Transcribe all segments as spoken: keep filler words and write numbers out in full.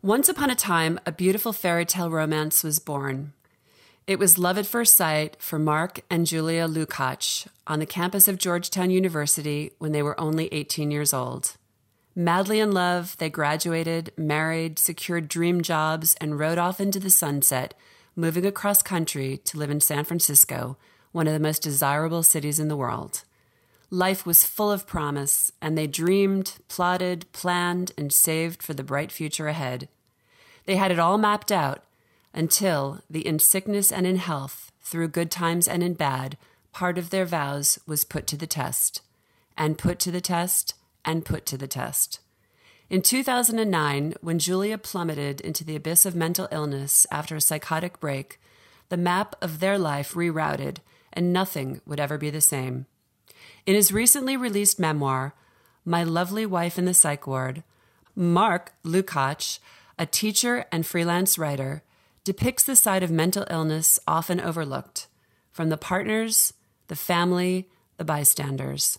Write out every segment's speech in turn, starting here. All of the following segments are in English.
Once upon a time, a beautiful fairy tale romance was born. It was love at first sight for Mark and Julia Lukács on the campus of Georgetown University when they were only eighteen years old. Madly in love, they graduated, married, secured dream jobs, and rode off into the sunset, moving across country to live in San Francisco, one of the most desirable cities in the world. Life was full of promise, and they dreamed, plotted, planned, and saved for the bright future ahead. They had it all mapped out until the in sickness and in health, through good times and in bad, part of their vows was put to the test, and put to the test, and put to the test. In two thousand nine, when Julia plummeted into the abyss of mental illness after a psychotic break, the map of their life rerouted, and nothing would ever be the same. In his recently released memoir, My Lovely Wife in the Psych Ward, Mark Lukács, a teacher and freelance writer, depicts the side of mental illness often overlooked, from the partners, the family, the bystanders.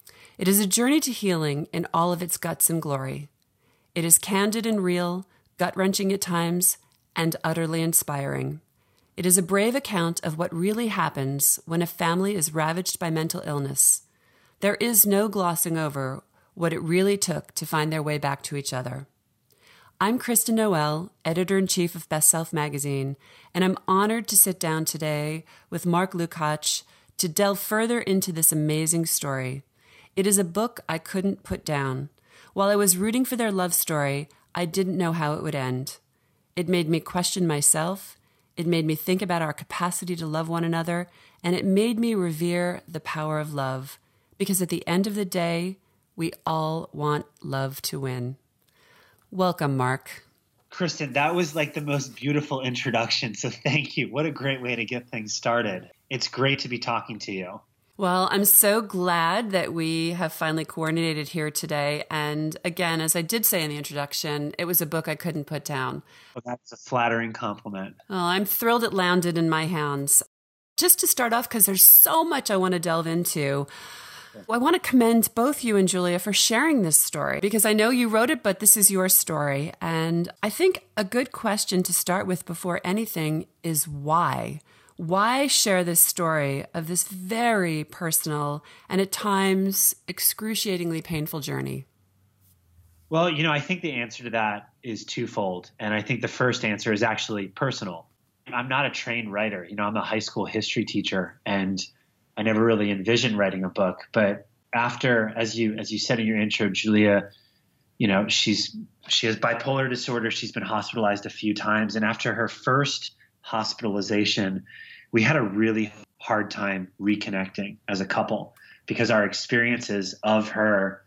It is a journey to healing in all of its guts and glory. It is candid and real, gut-wrenching at times, and utterly inspiring. It is a brave account of what really happens when a family is ravaged by mental illness. There is no glossing over what it really took to find their way back to each other. I'm Kristen Noel, editor-in-chief of Best Self magazine, and I'm honored to sit down today with Mark Lukács to delve further into this amazing story. It is a book I couldn't put down. While I was rooting for their love story, I didn't know how it would end. It made me question myself, it made me think about our capacity to love one another, and it made me revere the power of love. Because at the end of the day, we all want love to win. Welcome, Mark. Kristen, that was like the most beautiful introduction, so thank you. What a great way to get things started. It's great to be talking to you. Well, I'm so glad that we have finally coordinated here today. And again, as I did say in the introduction, it was a book I couldn't put down. Well, that's a flattering compliment. Well, I'm thrilled it landed in my hands. Just to start off, because there's so much I want to delve into, I want to commend both you and Julia for sharing this story, because I know you wrote it, but this is your story. And I think a good question to start with before anything is why? Why share this story of this very personal and at times excruciatingly painful journey? Well, you know, I think the answer to that is twofold. And I think the first answer is actually personal. I'm not a trained writer. You know, I'm a high school history teacher, and I never really envisioned writing a book. But after, as you as you said in your intro, Julia, you know, she's she has bipolar disorder. She's been hospitalized a few times. And after her first hospitalization, we had a really hard time reconnecting as a couple, because our experiences of her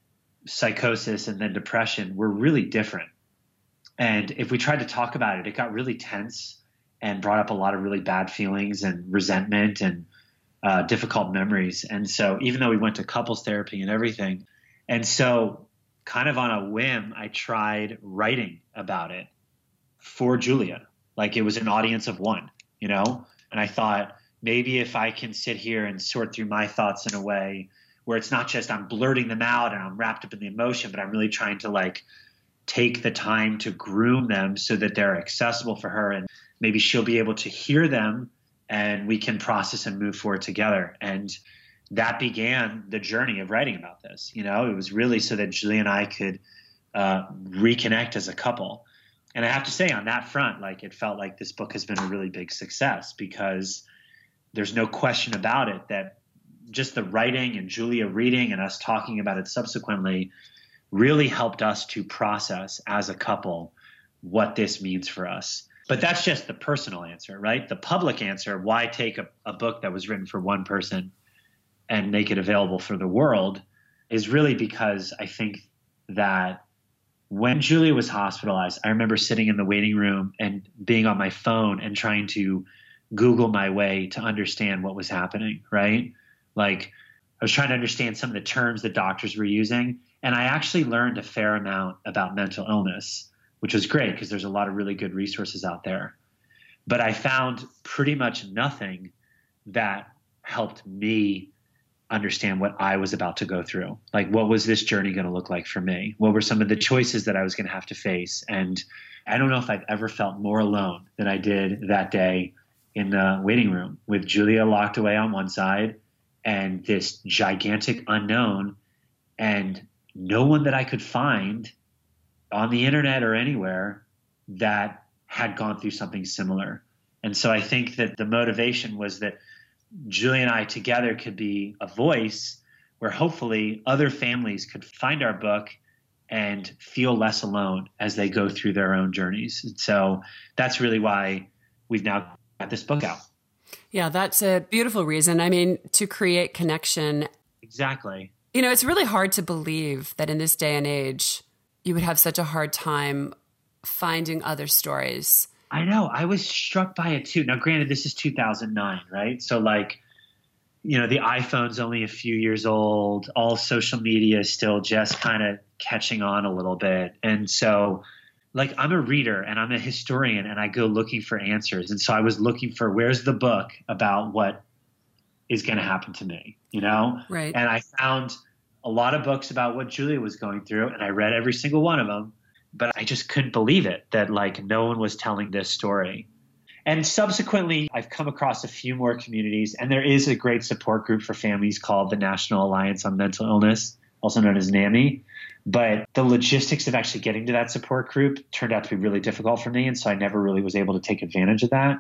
psychosis and then depression were really different. And if we tried to talk about it, it got really tense and brought up a lot of really bad feelings and resentment and uh, difficult memories. And so even though we went to couples therapy and everything, and so kind of on a whim, I tried writing about it for Julia. Like it was an audience of one, you know? And I thought, maybe if I can sit here and sort through my thoughts in a way where it's not just I'm blurting them out and I'm wrapped up in the emotion, but I'm really trying to like take the time to groom them so that they're accessible for her, and maybe she'll be able to hear them and we can process and move forward together. And that began the journey of writing about this. You know, it was really so that Julia and I could uh, reconnect as a couple. And I have to say on that front, like it felt like this book has been a really big success, because there's no question about it that just the writing and Julia reading and us talking about it subsequently really helped us to process as a couple what this means for us. But that's just the personal answer, right? The public answer, why take a, a book that was written for one person and make it available for the world, is really because I think that when Julia was hospitalized, I remember sitting in the waiting room and being on my phone and trying to Google my way to understand what was happening, right? Like I was trying to understand some of the terms that doctors were using. And I actually learned a fair amount about mental illness, which was great because there's a lot of really good resources out there. But I found pretty much nothing that helped me understand what I was about to go through. Like, what was this journey going to look like for me? What were some of the choices that I was going to have to face? And I don't know if I've ever felt more alone than I did that day in the waiting room with Julia locked away on one side and this gigantic unknown and no one that I could find on the internet or anywhere that had gone through something similar. And so I think that the motivation was that Julia and I together could be a voice where hopefully other families could find our book and feel less alone as they go through their own journeys. And so that's really why we've now got this book out. Yeah, that's a beautiful reason. I mean, to create connection. Exactly. You know, it's really hard to believe that in this day and age, you would have such a hard time finding other stories. I know. I was struck by it too. Now, granted, this is two thousand nine, right? So like, you know, the iPhone's only a few years old. All social media is still just kind of catching on a little bit. And so like, I'm a reader and I'm a historian and I go looking for answers. And so I was looking for where's the book about what is going to happen to me, you know? Right. And I found a lot of books about what Julia was going through and I read every single one of them. But I just couldn't believe it that like no one was telling this story. And subsequently, I've come across a few more communities, and there is a great support group for families called the National Alliance on Mental Illness, also known as NAMI. But the logistics of actually getting to that support group turned out to be really difficult for me. And so I never really was able to take advantage of that.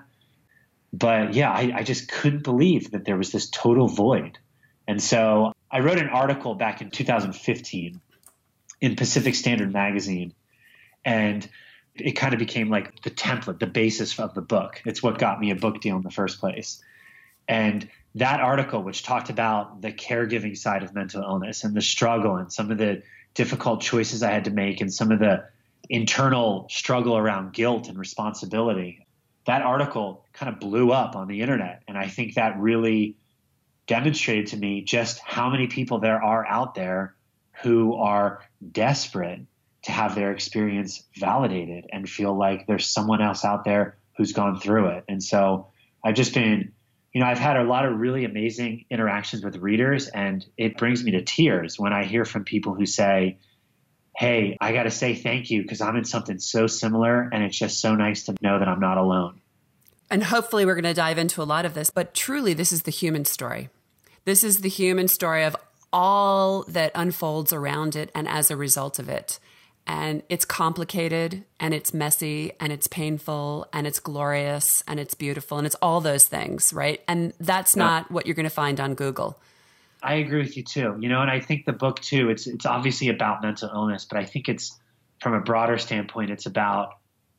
But yeah, I, I just couldn't believe that there was this total void. And so I wrote an article back in two thousand fifteen in Pacific Standard Magazine. And it kind of became like the template, the basis of the book. It's what got me a book deal in the first place. And that article, which talked about the caregiving side of mental illness and the struggle and some of the difficult choices I had to make and some of the internal struggle around guilt and responsibility, that article kind of blew up on the internet. And I think that really demonstrated to me just how many people there are out there who are desperate to have their experience validated and feel like there's someone else out there who's gone through it. And so I've just been, you know, I've had a lot of really amazing interactions with readers, and it brings me to tears when I hear from people who say, hey, I got to say thank you because I'm in something so similar, and it's just so nice to know that I'm not alone. And hopefully we're going to dive into a lot of this, but truly this is the human story. This is the human story of all that unfolds around it and as a result of it. And it's complicated and it's messy and it's painful and it's glorious and it's beautiful and it's all those things, right? And that's Yeah. not what you're going to find on Google. I agree with you too. You know, and I think the book too, it's it's obviously about mental illness, but I think it's from a broader standpoint, it's about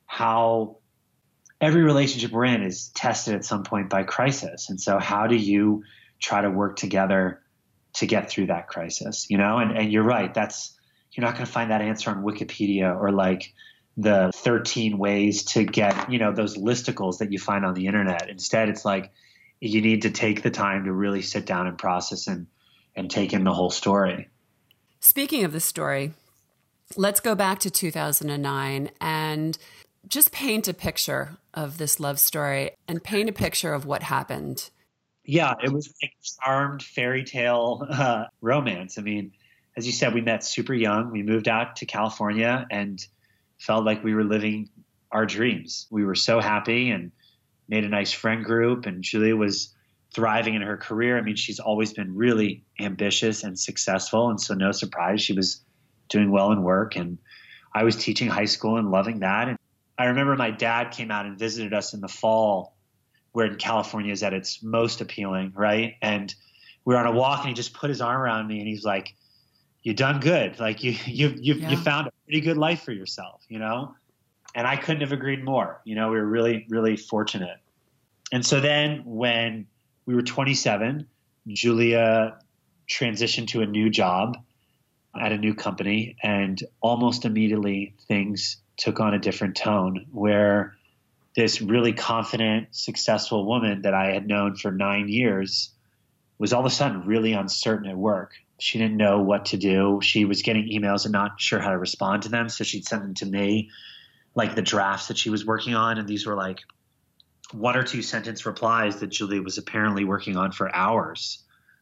how every relationship we're in is tested at some point by crisis. And so how do you try to work together to get through that crisis, you know? And and you're right, that's you're not going to find that answer on Wikipedia or like the thirteen ways to get, you know, those listicles that you find on the internet. Instead, it's like you need to take the time to really sit down and process and, and take in the whole story. Speaking of the story, let's go back to two thousand nine and just paint a picture of this love story and paint a picture of what happened. Yeah, it was like charmed fairy tale uh, romance. I mean, as you said, we met super young. We moved out to California and felt like we were living our dreams. We were so happy and made a nice friend group. And Julia was thriving in her career. I mean, she's always been really ambitious and successful. And so no surprise, she was doing well in work. And I was teaching high school and loving that. And I remember my dad came out and visited us in the fall, where in California is at its most appealing, right? And we were on a walk and he just put his arm around me and he's like, you done good. Like you, you, you, yeah. you found a pretty good life for yourself, you know? And I couldn't have agreed more. You know, we were really, really fortunate. And so then when we were twenty-seven, Julia transitioned to a new job at a new company, and almost immediately things took on a different tone where this really confident, successful woman that I had known for nine years was all of a sudden really uncertain at work. She didn't know what to do. She was getting emails and not sure how to respond to them. So she'd send them to me, like the drafts that she was working on. And these were like one or two sentence replies that Julia was apparently working on for hours.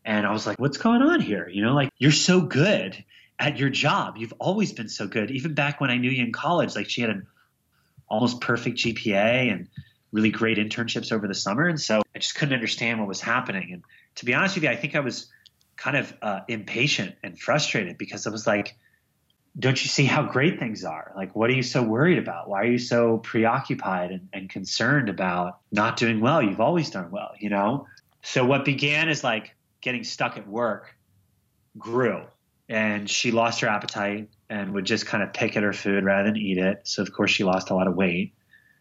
And I was like, what's going on here? You know, like, you're so good at your job. You've always been so good. Even back when I knew you in college, like, she had an almost perfect G P A and really great internships over the summer. And so I just couldn't understand what was happening. And to be honest with you, I think I was kind of uh, impatient and frustrated because I was like, don't you see how great things are? Like, what are you so worried about? Why are you so preoccupied and, and concerned about not doing well? You've always done well, you know? So what began as like getting stuck at work grew, and she lost her appetite and would just kind of pick at her food rather than eat it. So of course she lost a lot of weight.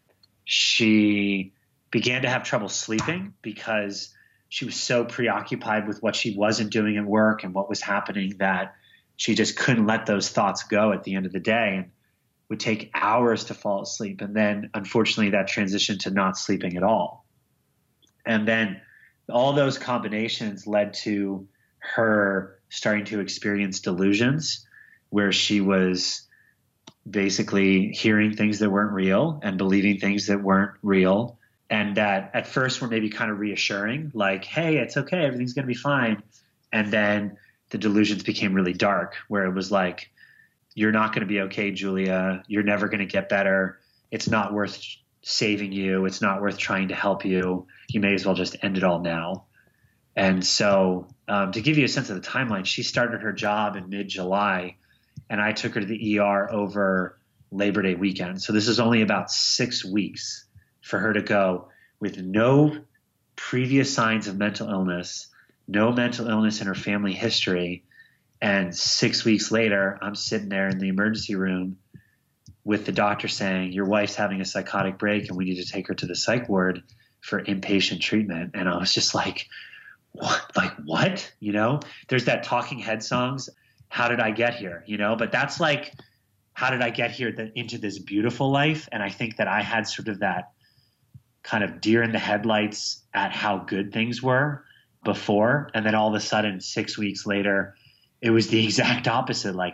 She began to have trouble sleeping because she was so preoccupied with what she wasn't doing at work and what was happening that she just couldn't let those thoughts go at the end of the day, and would take hours to fall asleep. And then unfortunately that transitioned to not sleeping at all. And then all those combinations led to her starting to experience delusions where she was basically hearing things that weren't real and believing things that weren't real. And that at first were maybe kind of reassuring, like, hey, it's okay, everything's going to be fine. And then the delusions became really dark, where it was like, you're not going to be okay, Julia. You're never going to get better. It's not worth saving you. It's not worth trying to help you. You may as well just end it all now. And so um, to give you a sense of the timeline, she started her job in mid-July, and I took her to the E R over Labor Day weekend. So this is only about six weeks for her to go with no previous signs of mental illness, no mental illness in her family history. And six weeks later, I'm sitting there in the emergency room with the doctor saying, your wife's having a psychotic break and we need to take her to the psych ward for inpatient treatment. And I was just like, what? Like, what? You know, there's that Talking Head songs, How Did I Get Here? You know, but that's like, how did I get here the, into this beautiful life? And I think that I had sort of that kind of deer in the headlights at how good things were before. And then all of a sudden, six weeks later, it was the exact opposite. Like,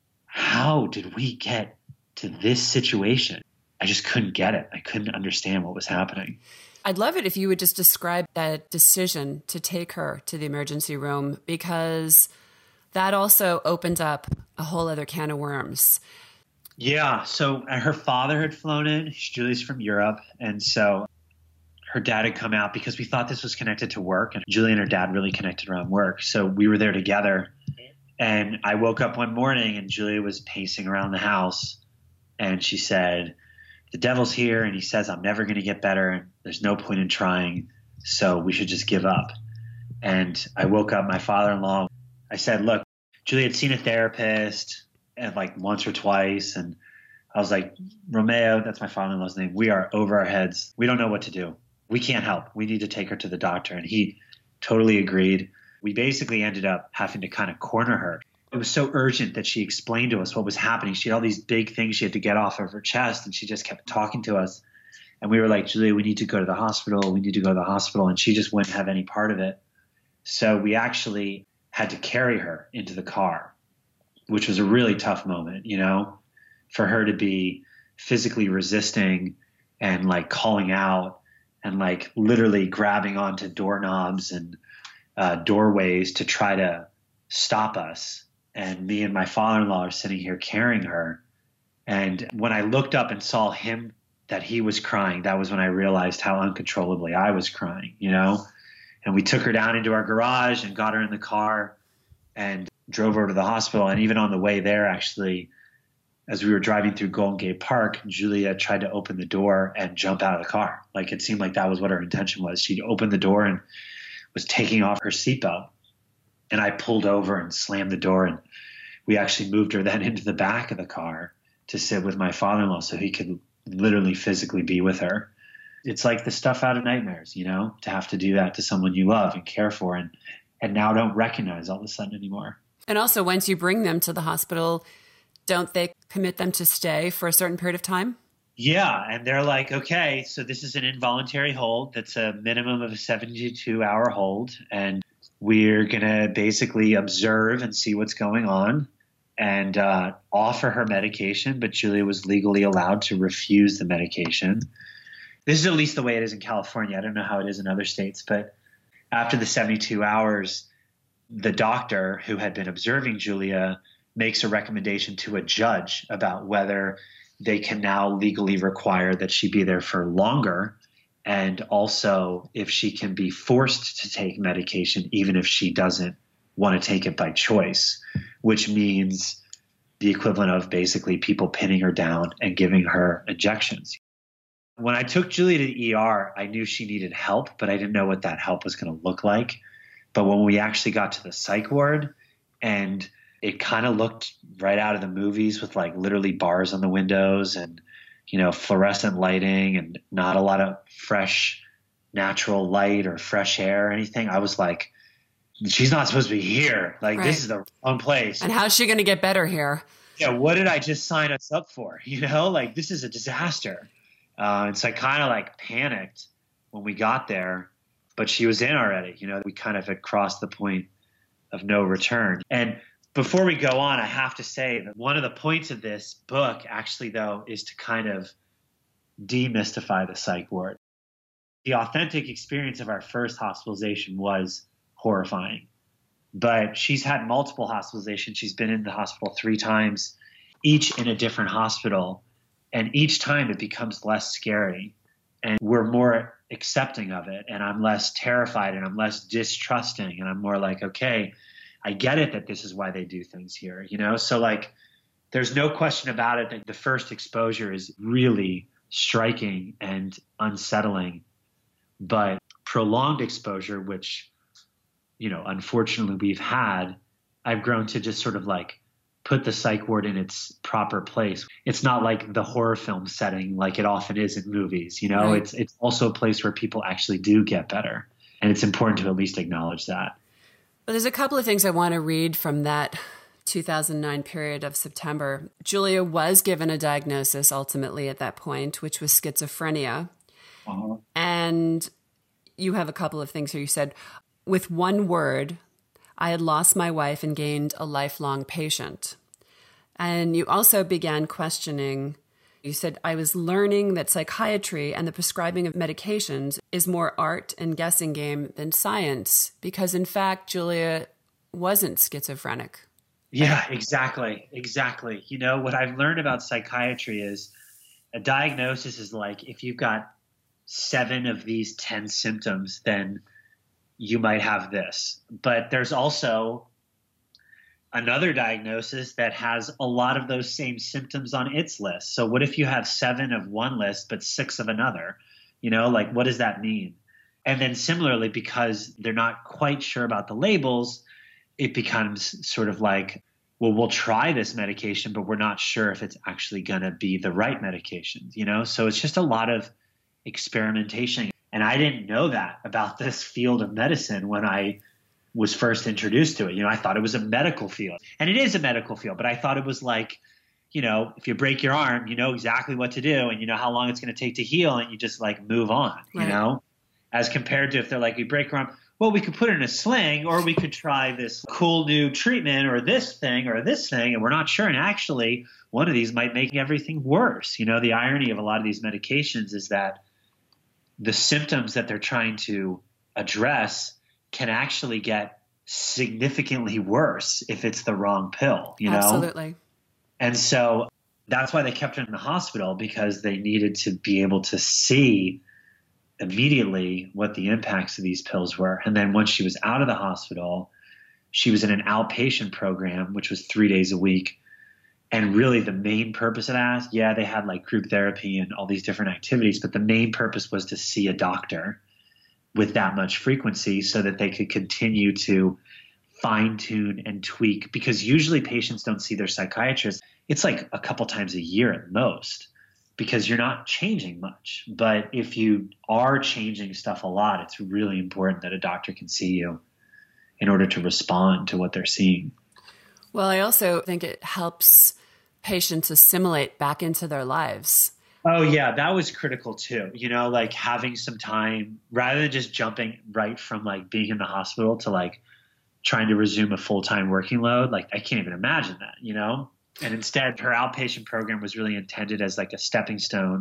how did we get to this situation? I just couldn't get it. I couldn't understand what was happening. I'd love it if you would just describe that decision to take her to the emergency room, because that also opened up a whole other can of worms. Yeah. So her father had flown in. Julie's from Europe. And so her dad had come out because we thought this was connected to work. And Julie and her dad really connected around work. So we were there together. And I woke up one morning and Julia was pacing around the house. And she said, the devil's here and he says I'm never going to get better and there's no point in trying, so we should just give up. And I woke up my father-in-law. I said, look, Julia had seen a therapist and like once or twice, and I was like, Romeo, that's my father-in-law's name, we are over our heads. We don't know what to do. We can't help. We need to take her to the doctor. And he totally agreed. We basically ended up having to kind of corner her. It was so urgent that she explained to us what was happening. She had all these big things she had to get off of her chest, and she just kept talking to us. And we were like, Julia, we need to go to the hospital. We need to go to the hospital. And she just wouldn't have any part of it. So we actually had to carry her into the car, which was a really tough moment, you know, for her to be physically resisting and like calling out and like literally grabbing onto doorknobs and uh, doorways to try to stop us. And me and my father-in-law are sitting here carrying her. And when I looked up and saw him, that he was crying, that was when I realized how uncontrollably I was crying, you know? And we took her down into our garage and got her in the car and drove her to the hospital. And even on the way there, actually, as we were driving through Golden Gate Park, Julia tried to open the door and jump out of the car. Like, it seemed like that was what her intention was. She'd opened the door and was taking off her seatbelt. And I pulled over and slammed the door, and we actually moved her then into the back of the car to sit with my father-in-law so he could literally physically be with her. It's like the stuff out of nightmares, you know, to have to do that to someone you love and care for and, and now don't recognize all of a sudden anymore. And also, once you bring them to the hospital, don't they commit them to stay for a certain period of time? Yeah. And they're like, okay, so this is an involuntary hold. That's a minimum of a seventy-two hour hold. And we're going to basically observe and see what's going on and uh, offer her medication. But Julia was legally allowed to refuse the medication. This is at least the way it is in California. I don't know how it is in other states. But after the seventy-two hours, the doctor who had been observing Julia makes a recommendation to a judge about whether they can now legally require that she be there for longer, and also if she can be forced to take medication even if she doesn't want to take it by choice, which means the equivalent of basically people pinning her down and giving her injections. When I took Julia to the E R, I knew she needed help, but I didn't know what that help was going to look like. But when we actually got to the psych ward, and it kind of looked right out of the movies with like literally bars on the windows and, you know, fluorescent lighting and not a lot of fresh, natural light or fresh air or anything, I was like, she's not supposed to be here. Like, right. This is the wrong place. And how's she going to get better here? Yeah, what did I just sign us up for? You know, like, this is a disaster. Uh, and so I kind of like panicked when we got there, but she was in already. You know, we kind of had crossed the point of no return. And before we go on, I have to say that one of the points of this book actually, though, is to kind of demystify the psych ward. The authentic experience of our first hospitalization was horrifying, but she's had multiple hospitalizations. She's been in the hospital three times, each in a different hospital. And each time it becomes less scary and we're more accepting of it. And I'm less terrified and I'm less distrusting. And I'm more like, okay, I get it that this is why they do things here, you know? So like, there's no question about it that the first exposure is really striking and unsettling, but prolonged exposure, which, you know, unfortunately we've had, I've grown to just sort of like put the psych ward in its proper place. It's not like the horror film setting like it often is in movies, you know, right. it's it's also a place where people actually do get better. And it's important to at least acknowledge that. Well, there's a couple of things I want to read from that two thousand nine period of September. Julia was given a diagnosis ultimately at that point, which was schizophrenia. Uh-huh. And you have a couple of things here. You said, with one word, I had lost my wife and gained a lifelong patient. And you also began questioning, you said, I was learning that psychiatry and the prescribing of medications is more art and guessing game than science, because in fact, Julia wasn't schizophrenic. Yeah, exactly. Exactly. You know, what I've learned about psychiatry is a diagnosis is like, if you've got seven of these ten symptoms, then you might have this. But there's also another diagnosis that has a lot of those same symptoms on its list. So what if you have seven of one list, but six of another? You know, like, what does that mean? And then similarly, because they're not quite sure about the labels, it becomes sort of like, well, we'll try this medication, but we're not sure if it's actually going to be the right medication, you know? So it's just a lot of experimentation. And I didn't know that about this field of medicine when I was first introduced to it. You know, I thought it was a medical field, and it is a medical field, but I thought it was like, you know, if you break your arm, you know exactly what to do and you know how long it's going to take to heal, and you just like move on, right. You know, as compared to if they're like, we break your arm, well, we could put it in a sling, or we could try this cool new treatment or this thing or this thing, and we're not sure. And actually, one of these might make everything worse. You know, the irony of a lot of these medications is that the symptoms that they're trying to address can actually get significantly worse if it's the wrong pill, you know? Absolutely. And so that's why they kept her in the hospital, because they needed to be able to see immediately what the impacts of these pills were. And then once she was out of the hospital, she was in an outpatient program, which was three days a week. And really the main purpose of that, yeah, they had like group therapy and all these different activities, but the main purpose was to see a doctor with that much frequency so that they could continue to fine tune and tweak, because usually patients don't see their psychiatrist. It's like a couple times a year at most, because you're not changing much. But if you are changing stuff a lot, it's really important that a doctor can see you in order to respond to what they're seeing. Well, I also think it helps patients assimilate back into their lives. Oh, yeah, that was critical too. You know, like having some time rather than just jumping right from like being in the hospital to like trying to resume a full-time working load. Like, I can't even imagine that, you know? And instead, her outpatient program was really intended as like a stepping stone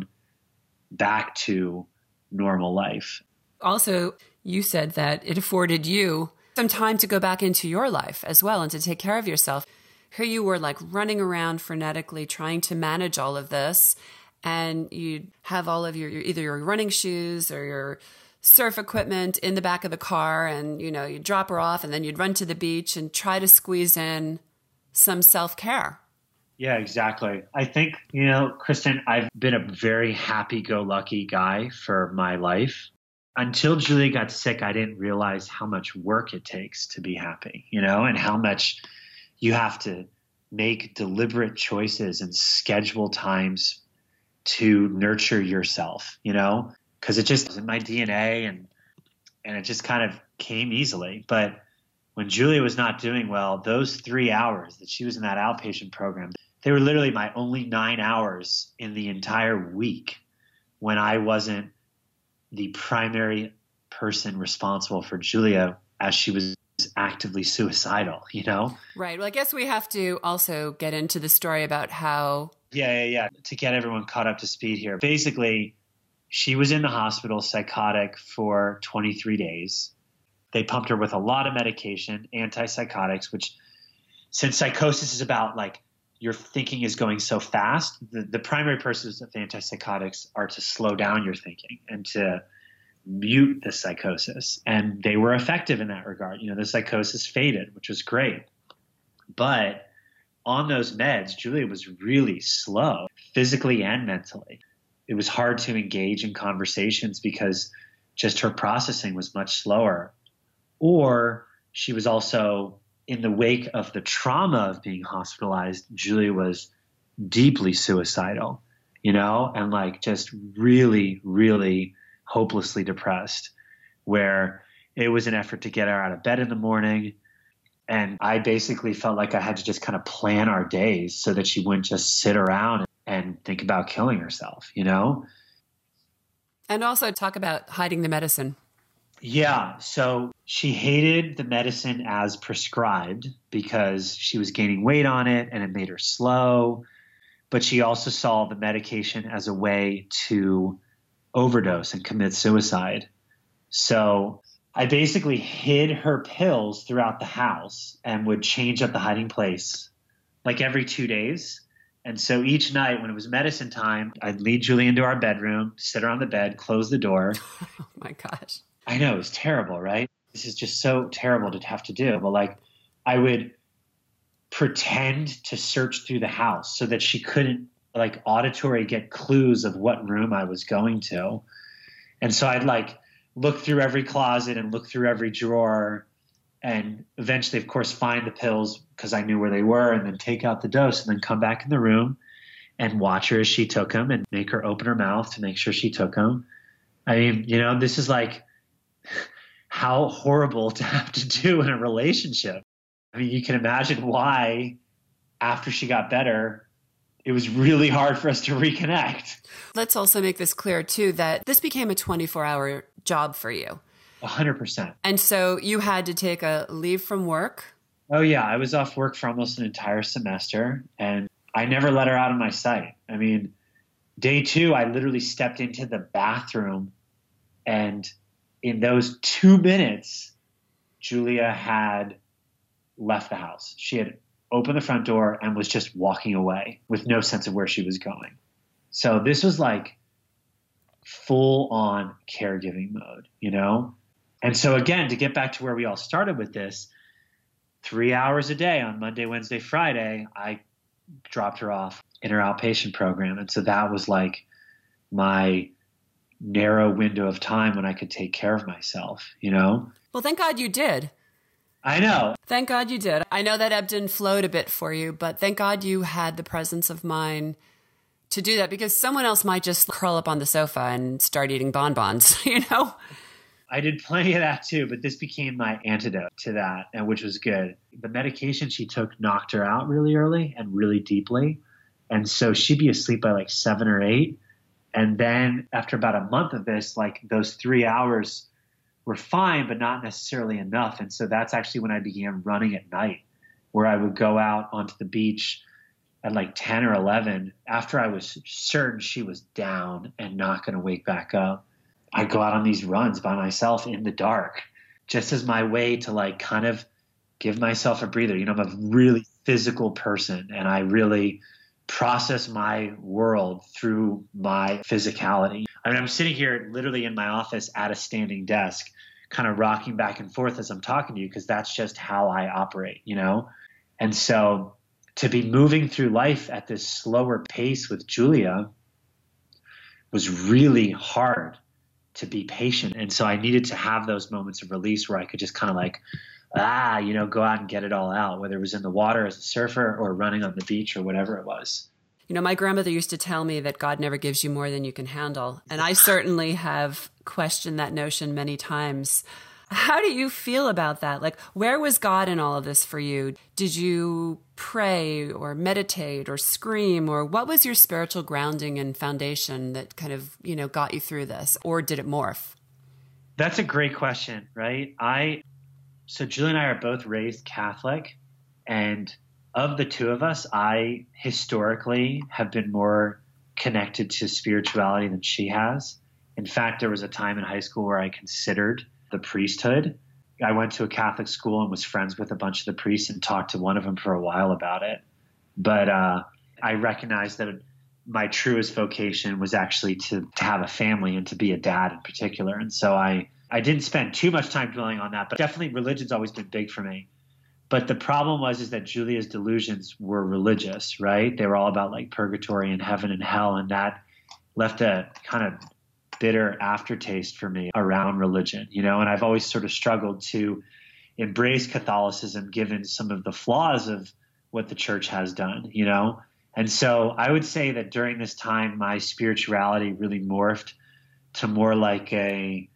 back to normal life. Also, you said that it afforded you some time to go back into your life as well and to take care of yourself. Here you were like running around frenetically trying to manage all of this. And you'd have all of your, your either your running shoes or your surf equipment in the back of the car, and, you know, you'd drop her off and then you'd run to the beach and try to squeeze in some self-care. Yeah, exactly. I think, you know, Kristen, I've been a very happy-go-lucky guy for my life. Until Julia got sick, I didn't realize how much work it takes to be happy, you know, and how much you have to make deliberate choices and schedule times to nurture yourself, you know, because it just was in my D N A, and and it just kind of came easily. But when Julia was not doing well, those three hours that she was in that outpatient program, they were literally my only nine hours in the entire week when I wasn't the primary person responsible for Julia as she was actively suicidal, you know? Right. Well, I guess we have to also get into the story about how... Yeah, yeah, yeah. To get everyone caught up to speed here. Basically, she was in the hospital psychotic for twenty-three days. They pumped her with a lot of medication, antipsychotics, which, since psychosis is about like your thinking is going so fast, the, the primary purposes of antipsychotics are to slow down your thinking and to mute the psychosis. And they were effective in that regard. You know, the psychosis faded, which was great. But on those meds, Julia was really slow, physically and mentally. It was hard to engage in conversations because just her processing was much slower. Or she was also, in the wake of the trauma of being hospitalized, Julia was deeply suicidal, you know, and like just really, really hopelessly depressed, where it was an effort to get her out of bed in the morning. And I basically felt like I had to just kind of plan our days so that she wouldn't just sit around and think about killing herself, you know? And also talk about hiding the medicine. Yeah. So she hated the medicine as prescribed because she was gaining weight on it and it made her slow. But she also saw the medication as a way to overdose and commit suicide. So I basically hid her pills throughout the house and would change up the hiding place like every two days. And so each night when it was medicine time, I'd lead Julie into our bedroom, sit her on the bed, close the door. Oh my gosh. I know, it was terrible, right? This is just so terrible to have to do. But like, I would pretend to search through the house so that she couldn't like auditory get clues of what room I was going to. And so I'd like look through every closet and look through every drawer and eventually, of course, find the pills because I knew where they were, and then take out the dose and then come back in the room and watch her as she took them and make her open her mouth to make sure she took them. I mean, you know, this is like how horrible to have to do in a relationship. I mean, you can imagine why after she got better, it was really hard for us to reconnect. Let's also make this clear, too, that this became a twenty-four hour job for you. A hundred percent. And so you had to take a leave from work. Oh, yeah. I was off work for almost an entire semester, and I never let her out of my sight. I mean, day two, I literally stepped into the bathroom, and in those two minutes, Julia had left the house. She had opened the front door and was just walking away with no sense of where she was going. So this was like full on caregiving mode, you know? And so again, to get back to where we all started with this, three hours a day on Monday, Wednesday, Friday, I dropped her off in her outpatient program. And so that was like my narrow window of time when I could take care of myself, you know? Well, thank God you did. I know. Thank God you did. I know that ebbed and flowed a bit for you, but thank God you had the presence of mind to do that, because someone else might just curl up on the sofa and start eating bonbons, you know? I did plenty of that too, but this became my antidote to that, and which was good. The medication she took knocked her out really early and really deeply. And so she'd be asleep by like seven or eight. And then after about a month of this, like those three hours were fine, but not necessarily enough. And so that's actually when I began running at night, where I would go out onto the beach at like ten or eleven after I was certain she was down and not going to wake back up. I'd go out on these runs by myself in the dark just as my way to like kind of give myself a breather. You know, I'm a really physical person and I really process my world through my physicality. I mean, I'm sitting here literally in my office at a standing desk, kind of rocking back and forth as I'm talking to you, because that's just how I operate, you know? And so to be moving through life at this slower pace with Julia was really hard to be patient. And so I needed to have those moments of release where I could just kind of like, ah, you know, go out and get it all out, whether it was in the water as a surfer or running on the beach or whatever it was. You know, my grandmother used to tell me that God never gives you more than you can handle. And I certainly have questioned that notion many times. How do you feel about that? Like, where was God in all of this for you? Did you pray or meditate or scream, or what was your spiritual grounding and foundation that kind of, you know, got you through this? Or did it morph? That's a great question, right? I, so Julie and I are both raised Catholic, and of the two of us, I historically have been more connected to spirituality than she has. In fact, there was a time in high school where I considered the priesthood. I went to a Catholic school and was friends with a bunch of the priests and talked to one of them for a while about it. But uh, I recognized that my truest vocation was actually to, to have a family and to be a dad in particular. And so I, I didn't spend too much time dwelling on that, but definitely religion's always been big for me. But the problem was is that Julia's delusions were religious, right? They were all about like purgatory and heaven and hell, and that left a kind of bitter aftertaste for me around religion, you know, and I've always sort of struggled to embrace Catholicism given some of the flaws of what the church has done, you know? And so I would say that during this time, my spirituality really morphed to more like a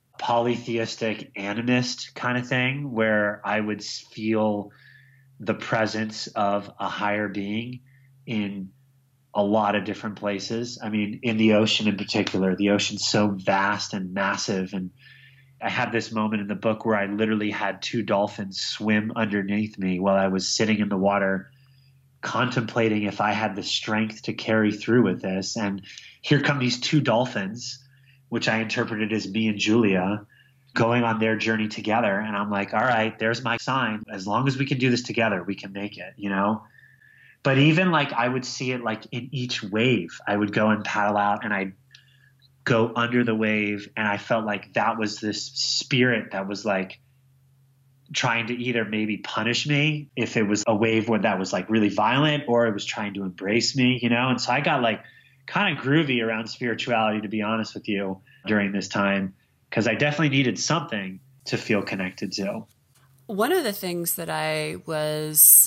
polytheistic animist kind of thing, where I would feel the presence of a higher being in a lot of different places. I mean, in the ocean in particular, the ocean's so vast and massive. And I had this moment in the book where I literally had two dolphins swim underneath me while I was sitting in the water contemplating if I had the strength to carry through with this. And here come these two dolphins, which I interpreted as me and Julia, going on their journey together. And I'm like, all right, there's my sign. As long as we can do this together, we can make it, you know? But even like I would see it like in each wave, I would go and paddle out and I'd go under the wave. And I felt like that was this spirit that was like trying to either maybe punish me if it was a wave where that was like really violent, or it was trying to embrace me, you know? And so I got like kind of groovy around spirituality, to be honest with you, during this time, because I definitely needed something to feel connected to. One of the things that I was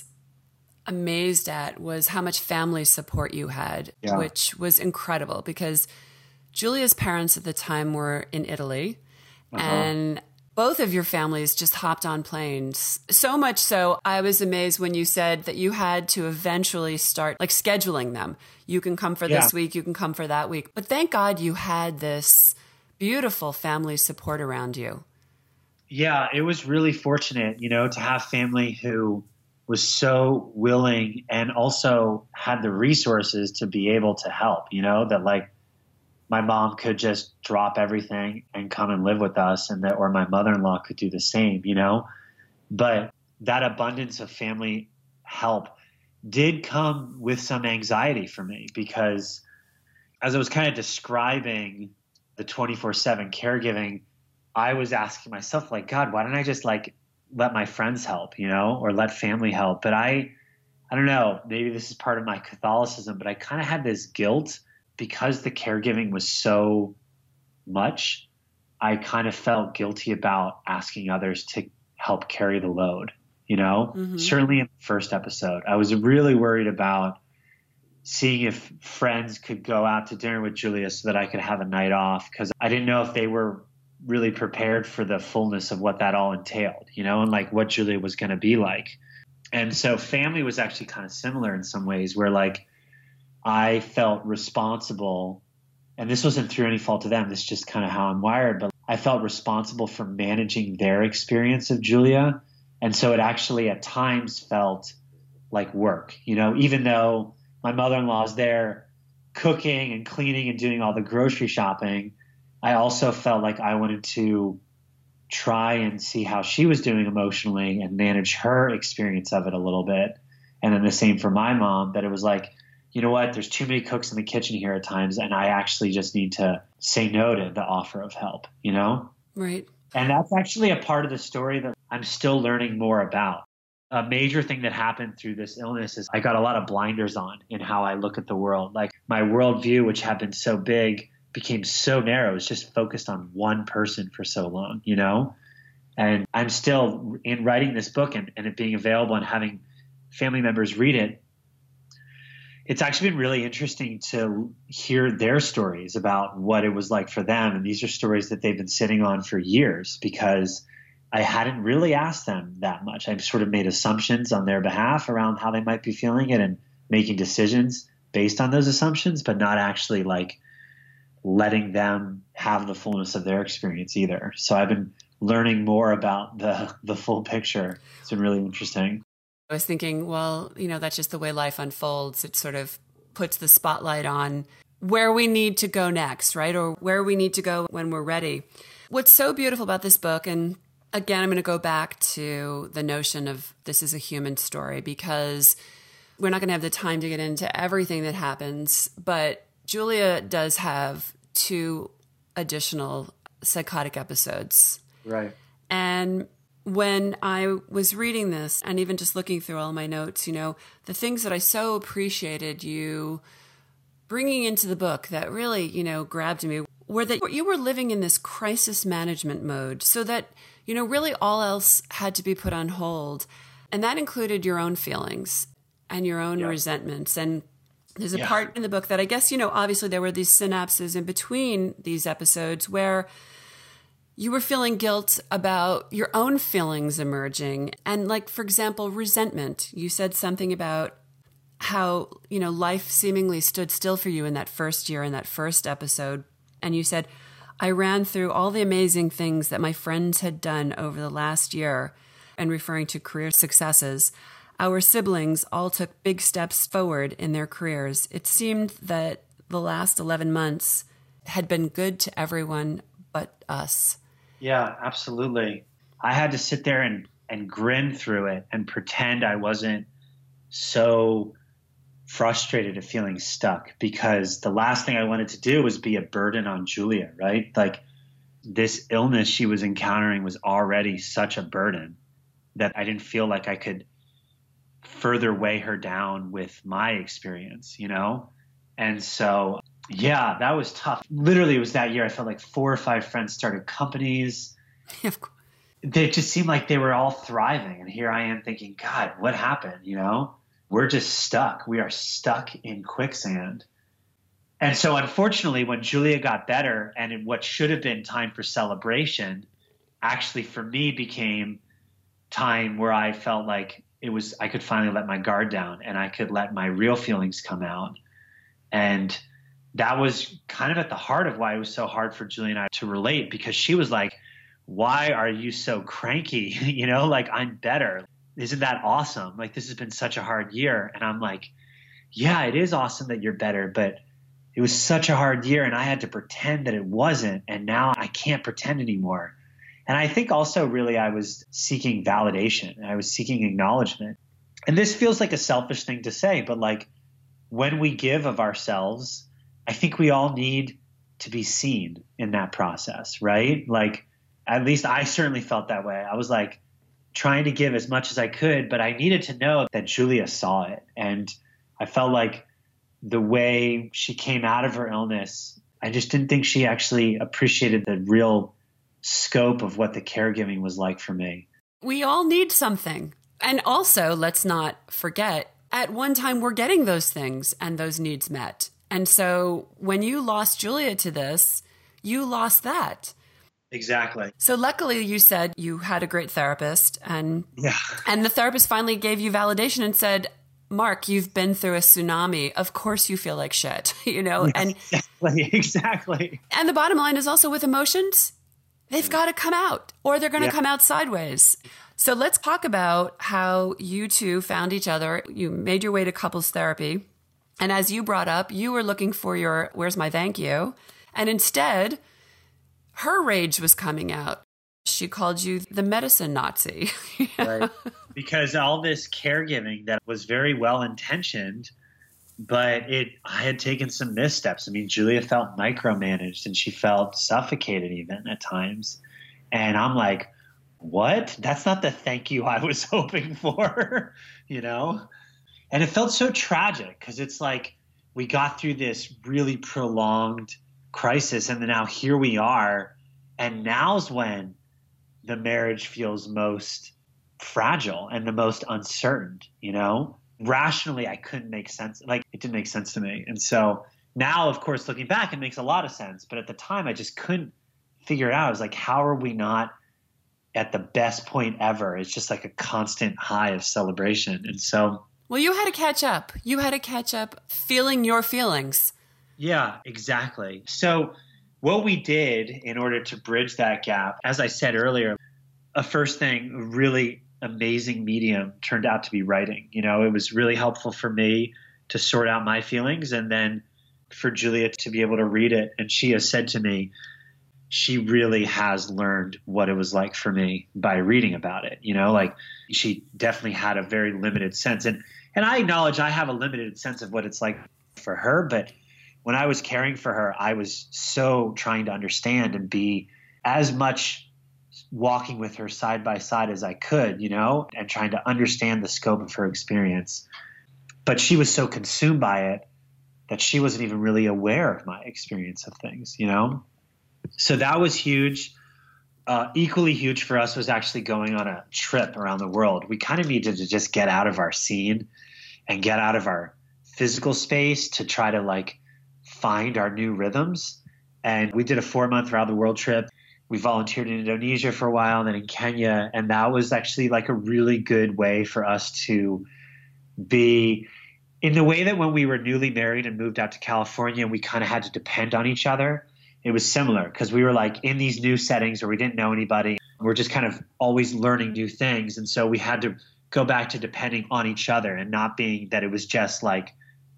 amazed at was how much family support you had, yeah. which was incredible, because Julia's parents at the time were in Italy, uh-huh. and both of your families just hopped on planes. So much so, I was amazed when you said that you had to eventually start like scheduling them. You can come for yeah. this week, you can come for that week. But thank God you had this beautiful family support around you. Yeah, it was really fortunate, you know, to have family who was so willing and also had the resources to be able to help, you know, that like my mom could just drop everything and come and live with us, and that, or my mother-in-law could do the same, you know, but that abundance of family help did come with some anxiety for me, because as I was kind of describing the twenty-four seven caregiving, I was asking myself like, God, why don't I just like let my friends help, you know, or let family help? But I, I don't know, maybe this is part of my Catholicism, but I kind of had this guilt because the caregiving was so much. I kind of felt guilty about asking others to help carry the load, you know, mm-hmm. certainly in the first episode, I was really worried about seeing if friends could go out to dinner with Julia so that I could have a night off, because I didn't know if they were really prepared for the fullness of what that all entailed, you know, and like what Julia was going to be like. And so family was actually kind of similar in some ways, where like I felt responsible, and this wasn't through any fault of them, this is just kind of how I'm wired, but I felt responsible for managing their experience of Julia. And so it actually at times felt like work, you know, even though my mother-in-law is there cooking and cleaning and doing all the grocery shopping, I also felt like I wanted to try and see how she was doing emotionally and manage her experience of it a little bit. And then the same for my mom, that it was like, you know what, there's too many cooks in the kitchen here at times, and I actually just need to say no to the offer of help, you know? Right. And that's actually a part of the story that I'm still learning more about. A major thing that happened through this illness is I got a lot of blinders on in how I look at the world. Like my worldview, which had been so big, became so narrow. It was just focused on one person for so long, you know? And I'm still in writing this book and, and it being available and having family members read it. It's actually been really interesting to hear their stories about what it was like for them. And these are stories that they've been sitting on for years, because I hadn't really asked them that much. I've sort of made assumptions on their behalf around how they might be feeling it and making decisions based on those assumptions, but not actually like letting them have the fullness of their experience either. So I've been learning more about the the full picture. It's been really interesting. I was thinking, well, you know, that's just the way life unfolds. It sort of puts the spotlight on where we need to go next, right? Or where we need to go when we're ready. What's so beautiful about this book, and again, I'm going to go back to the notion of this is a human story, because we're not going to have the time to get into everything that happens, but Julia does have two additional psychotic episodes. Right. And when I was reading this and even just looking through all my notes, you know, the things that I so appreciated you bringing into the book that really, you know, grabbed me were that you were living in this crisis management mode, so that, you know, really all else had to be put on hold. And that included your own feelings and your own yeah. resentments. And there's a yeah. part in the book that I guess, you know, obviously there were these synapses in between these episodes where you were feeling guilt about your own feelings emerging. And like, for example, resentment. You said something about how, you know, life seemingly stood still for you in that first year, in that first episode. And you said, I ran through all the amazing things that my friends had done over the last year, and referring to career successes. Our siblings all took big steps forward in their careers. It seemed that the last eleven months had been good to everyone but us. Yeah, absolutely. I had to sit there and, and grin through it and pretend I wasn't so frustrated and feeling stuck, because the last thing I wanted to do was be a burden on Julia, right? Like this illness she was encountering was already such a burden that I didn't feel like I could further weigh her down with my experience, you know? And so yeah, that was tough. Literally, it was that year I felt like four or five friends started companies. They just seemed like they were all thriving. And here I am thinking, God, what happened? You know, we're just stuck. We are stuck in quicksand. And so unfortunately, when Julia got better and in what should have been time for celebration, actually for me became time where I felt like it was, I could finally let my guard down and I could let my real feelings come out. And that was kind of at the heart of why it was so hard for Julia and I to relate, because she was like, why are you so cranky? You know, like, I'm better. Isn't that awesome? Like, this has been such a hard year. And I'm like, yeah, it is awesome that you're better, but it was such a hard year and I had to pretend that it wasn't. And now I can't pretend anymore. And I think also really I was seeking validation. I was seeking acknowledgement. And this feels like a selfish thing to say, but like when we give of ourselves, I think we all need to be seen in that process, right? Like, at least I certainly felt that way. I was like trying to give as much as I could, but I needed to know that Julia saw it. And I felt like the way she came out of her illness, I just didn't think she actually appreciated the real scope of what the caregiving was like for me. We all need something. And also, let's not forget, at one time we're getting those things and those needs met. And so when you lost Julia to this, you lost that. Exactly. So luckily you said you had a great therapist, and yeah. and the therapist finally gave you validation and said, Mark, you've been through a tsunami. Of course you feel like shit, you know? Yes, and exactly, exactly. And the bottom line is also with emotions, they've got to come out or they're going to yeah. come out sideways. So let's talk about how you two found each other. You made your way to couples therapy. And as you brought up, you were looking for your, where's my thank you? And instead, her rage was coming out. She called you the medicine Nazi. Right. Because all this caregiving that was very well intentioned, but it I had taken some missteps. I mean, Julia felt micromanaged and she felt suffocated even at times. And I'm like, what? That's not the thank you I was hoping for, you know? And it felt so tragic because it's like we got through this really prolonged crisis and then now here we are. And now's when the marriage feels most fragile and the most uncertain, you know? Rationally, I couldn't make sense. Like, it didn't make sense to me. And so now, of course, looking back, it makes a lot of sense. But at the time, I just couldn't figure it out. I was like, how are we not at the best point ever? It's just like a constant high of celebration. And so... Well, you had to catch up. You had to catch up feeling your feelings. Yeah, exactly. So what we did in order to bridge that gap, as I said earlier, a first thing, a really amazing medium turned out to be writing. You know, it was really helpful for me to sort out my feelings and then for Julia to be able to read it. And she has said to me, she really has learned what it was like for me by reading about it. You know, like she definitely had a very limited sense. And, and I acknowledge I have a limited sense of what it's like for her. But when I was caring for her, I was so trying to understand and be as much walking with her side by side as I could, you know, and trying to understand the scope of her experience. But she was so consumed by it that she wasn't even really aware of my experience of things, you know? So that was huge. Uh, equally huge for us was actually going on a trip around the world. We kind of needed to just get out of our scene and get out of our physical space to try to like find our new rhythms. And we did a four month around the world trip. We volunteered in Indonesia for a while and then in Kenya. And that was actually like a really good way for us to be in the way that when we were newly married and moved out to California, we kind of had to depend on each other. It was similar because we were like in these new settings where we didn't know anybody. We're just kind of always learning new things. And so we had to go back to depending on each other and not being that it was just like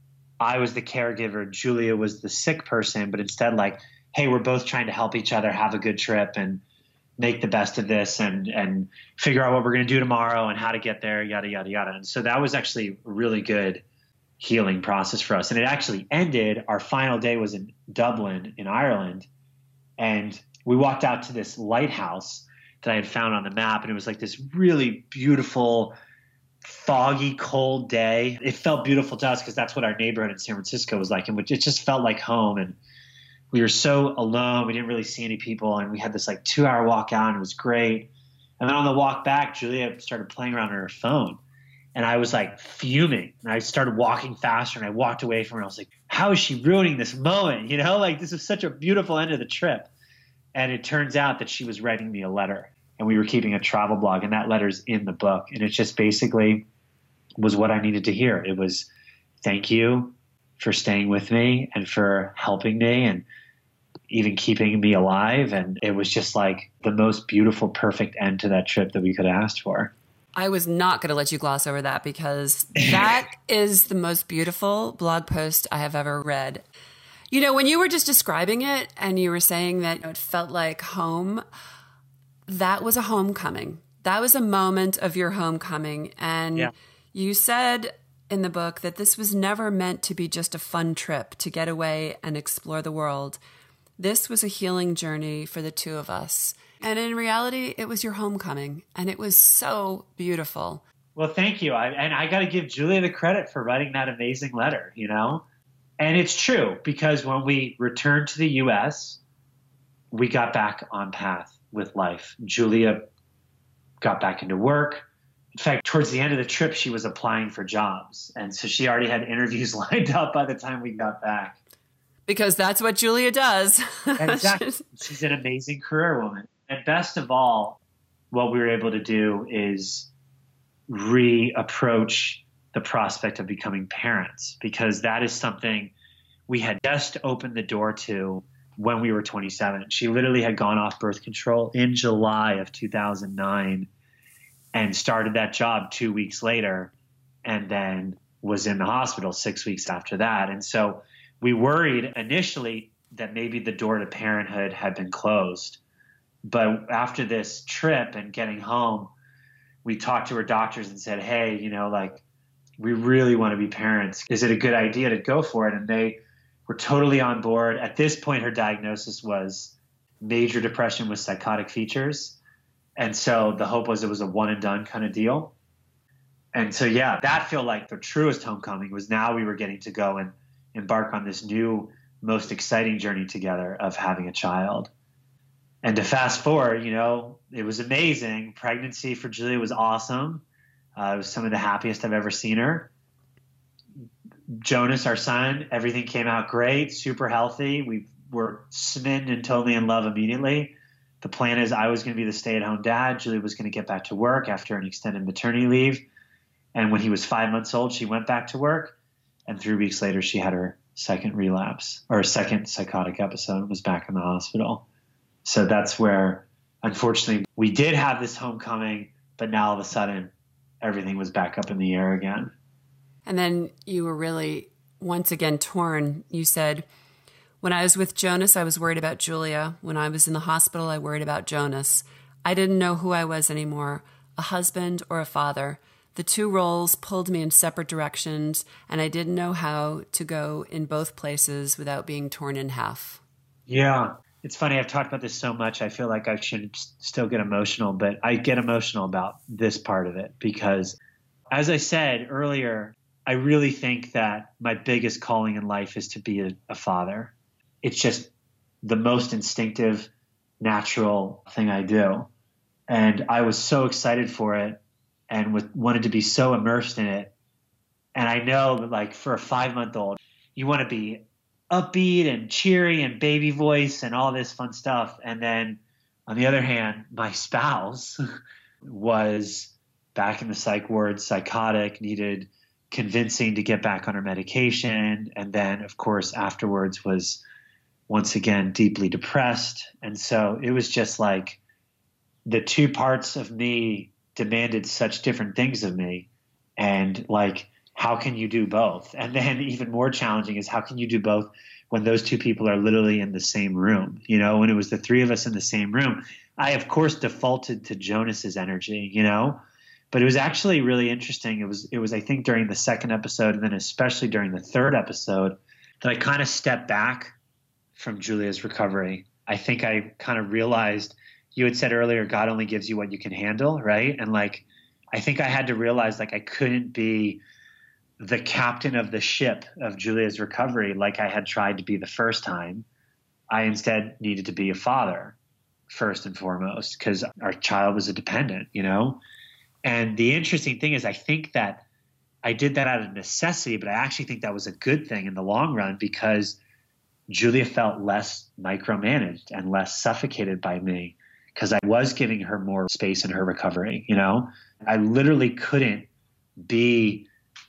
I was the caregiver, Julia was the sick person, but instead like, hey, we're both trying to help each other have a good trip and make the best of this and and figure out what we're going to do tomorrow and how to get there, yada, yada, yada. And so that was actually a really good healing process for us. And it actually ended. Our final day was in Dublin in Ireland. And we walked out to this lighthouse that I had found on the map. And it was like this really beautiful, foggy, cold day. It felt beautiful to us because that's what our neighborhood in San Francisco was like. And it just felt like home. And we were so alone. We didn't really see any people. And we had this like two hour walk out and it was great. And then on the walk back, Julia started playing around on her phone. And I was like fuming and I started walking faster and I walked away from her. I was like, how is she ruining this moment? You know, like this is such a beautiful end of the trip. And it turns out that she was writing me a letter and we were keeping a travel blog and that letter's in the book. And it just basically was what I needed to hear. It was thank you for staying with me and for helping me and even keeping me alive. And it was just like the most beautiful, perfect end to that trip that we could have asked for. I was not going to let you gloss over that because that is the most beautiful blog post I have ever read. You know, when you were just describing it and you were saying that it felt like home, that was a homecoming. That was a moment of your homecoming. And yeah. You said in the book that this was never meant to be just a fun trip to get away and explore the world. This was a healing journey for the two of us. And in reality, it was your homecoming, and it was so beautiful. Well, thank you. I, and I got to give Julia the credit for writing that amazing letter, you know? And it's true, because when we returned to the U S, we got back on path with life. Julia got back into work. In fact, towards the end of the trip, she was applying for jobs. And so she already had interviews lined up by the time we got back. Because that's what Julia does. Exactly. She's an amazing career woman. And best of all, what we were able to do is reapproach the prospect of becoming parents, because that is something we had just opened the door to when we were twenty-seven. She literally had gone off birth control in July of two thousand nine and started that job two weeks later and then was in the hospital six weeks after that. And so we worried initially that maybe the door to parenthood had been closed. But after this trip and getting home, we talked to her doctors and said, hey, you know, like, we really want to be parents. Is it a good idea to go for it? And they were totally on board. At this point, her diagnosis was major depression with psychotic features. And so the hope was it was a one and done kind of deal. And so, yeah, that felt like the truest homecoming was now we were getting to go and embark on this new, most exciting journey together of having a child. And to fast forward, you know, it was amazing. Pregnancy for Julia was awesome. Uh, it was some of the happiest I've ever seen her. Jonas, our son, everything came out great, super healthy. We were smitten and totally in love immediately. The plan is I was going to be the stay-at-home dad. Julia was going to get back to work after an extended maternity leave. And when he was five months old, she went back to work. And three weeks later, she had her second relapse or second psychotic episode and was back in the hospital. So that's where, unfortunately, we did have this homecoming, but now all of a sudden, everything was back up in the air again. And then you were really, once again, torn. You said, when I was with Jonas, I was worried about Julia. When I was in the hospital, I worried about Jonas. I didn't know who I was anymore, a husband or a father. The two roles pulled me in separate directions, and I didn't know how to go in both places without being torn in half. Yeah. It's funny. I've talked about this so much. I feel like I should still get emotional, but I get emotional about this part of it because, as I said earlier, I really think that my biggest calling in life is to be a, a father. It's just the most instinctive, natural thing I do. And I was so excited for it and with, wanted to be so immersed in it. And I know that, like, for a five-month-old, you want to be upbeat and cheery and baby voice and all this fun stuff. And then on the other hand, my spouse was back in the psych ward, psychotic, needed convincing to get back on her medication. And then, of course, afterwards was once again deeply depressed. And so it was just like the two parts of me demanded such different things of me. And like, how can you do both? And then even more challenging is how can you do both when those two people are literally in the same room? You know, when it was the three of us in the same room, I, of course, defaulted to Jonas's energy, you know, but it was actually really interesting. It was, it was, I think, during the second episode and then especially during the third episode that I kind of stepped back from Julia's recovery. I think I kind of realized, you had said earlier, God only gives you what you can handle, right? And like, I think I had to realize like I couldn't be the captain of the ship of Julia's recovery like I had tried to be the first time. I instead needed to be a father first and foremost because our child was a dependent, you know? And the interesting thing is I think that I did that out of necessity, but I actually think that was a good thing in the long run because Julia felt less micromanaged and less suffocated by me because I was giving her more space in her recovery, you know? I literally couldn't be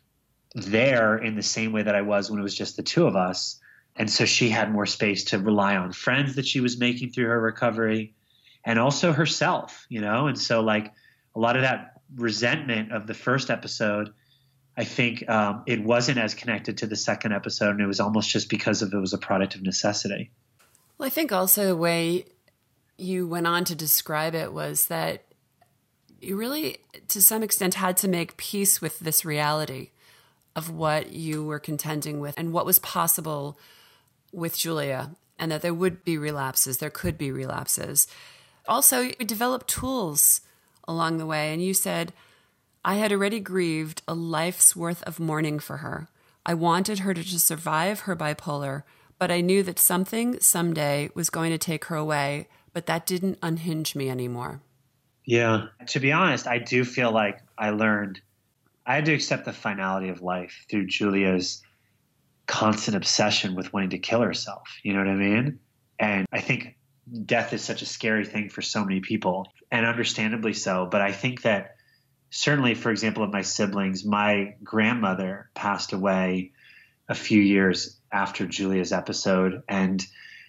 there in the same way that I was when it was just the two of us. And so she had more space to rely on friends that she was making through her recovery and also herself, you know? And so like a lot of that resentment of the first episode, I think um, it wasn't as connected to the second episode and it was almost just because of it was a product of necessity. Well, I think also the way you went on to describe it was that you really, to some extent, had to make peace with this reality of what you were contending with and what was possible with Julia, and that there would be relapses, there could be relapses. Also, you developed tools along the way, and you said, I had already grieved a life's worth of mourning for her. I wanted her to just survive her bipolar, but I knew that something someday was going to take her away, but that didn't unhinge me anymore. Yeah. To be honest, I do feel like I learned I had to accept the finality of life through Julia's constant obsession with wanting to kill herself. You know what I mean? And I think death is such a scary thing for so many people, and understandably so. But I think that certainly, for example, of my siblings, my grandmother passed away a few years after Julia's episode. And